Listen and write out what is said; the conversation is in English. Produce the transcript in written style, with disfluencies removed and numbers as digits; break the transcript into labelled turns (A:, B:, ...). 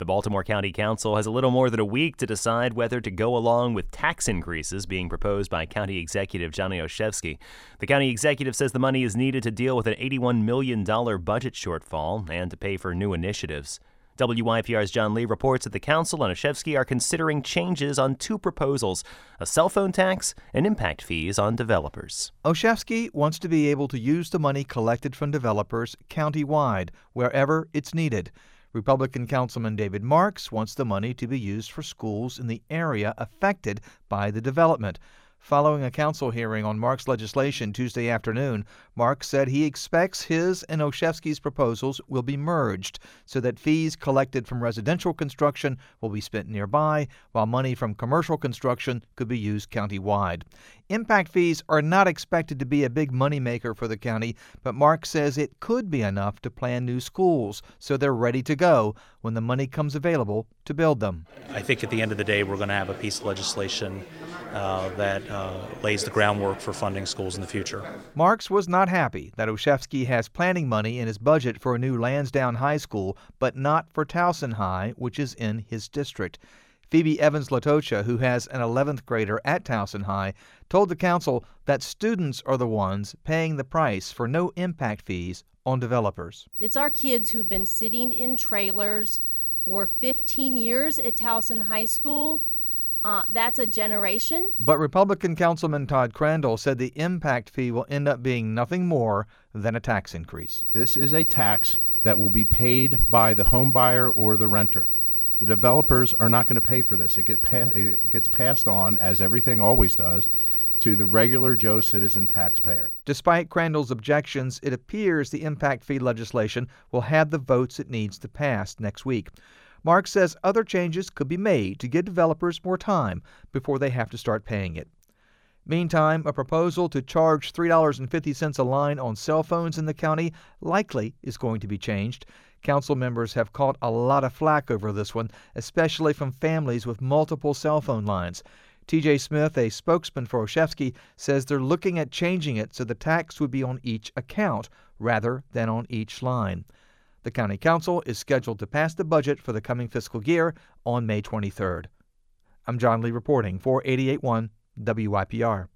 A: The Baltimore County Council has a little more than a week to decide whether to go along with tax increases being proposed by County Executive Johnny Olszewski. The county executive says the money is needed to deal with an $81 million budget shortfall and to pay for new initiatives. WYPR's John Lee reports that the council and Olszewski are considering changes on two proposals, a cell phone tax and impact fees on developers.
B: Olszewski wants to be able to use the money collected from developers countywide, wherever it's needed. Republican Councilman David Marks wants the money to be used for schools in the area affected by the development. Following a council hearing on Marks' legislation Tuesday afternoon, Marks said he expects his and Olszewski's proposals will be merged so that fees collected from residential construction will be spent nearby, while money from commercial construction could be used countywide. Impact fees are not expected to be a big moneymaker for the county, but Marks says it could be enough to plan new schools so they're ready to go when the money comes available to build them.
C: I think at the end of the day, we're going to have a piece of legislation that lays the groundwork for funding schools in the future.
B: Marks was not happy that Olszewski has planning money in his budget for a new Lansdowne High School, but not for Towson High, which is in his district. Phoebe Evans-Latocha, who has an 11th grader at Towson High, told the council that students are the ones paying the price for no impact fees on developers.
D: It's our kids who've been sitting in trailers for 15 years at Towson High School. That's a generation.
B: But Republican Councilman Todd Crandall said the impact fee will end up being nothing more than a tax increase.
E: This is a tax that will be paid by the home buyer or the renter. The developers are not going to pay for this. It gets passed on, as everything always does, to the regular Joe citizen taxpayer.
B: Despite Crandall's objections, it appears the impact fee legislation will have the votes it needs to pass next week. Mark says other changes could be made to give developers more time before they have to start paying it. Meantime, a proposal to charge $3.50 a line on cell phones in the county likely is going to be changed. Council members have caught a lot of flack over this one, especially from families with multiple cell phone lines. T.J. Smith, a spokesman for Olszewski, says they're looking at changing it so the tax would be on each account rather than on each line. The County Council is scheduled to pass the budget for the coming fiscal year on May 23rd. I'm John Lee reporting for 88.1 WYPR.